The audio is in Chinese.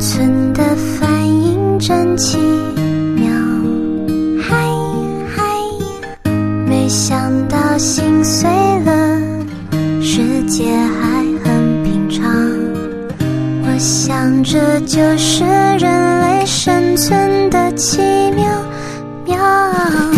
存的反应真奇妙。嗨嗨，没想到心碎了，世界还很平常。我想这就是人类生存的奇妙妙。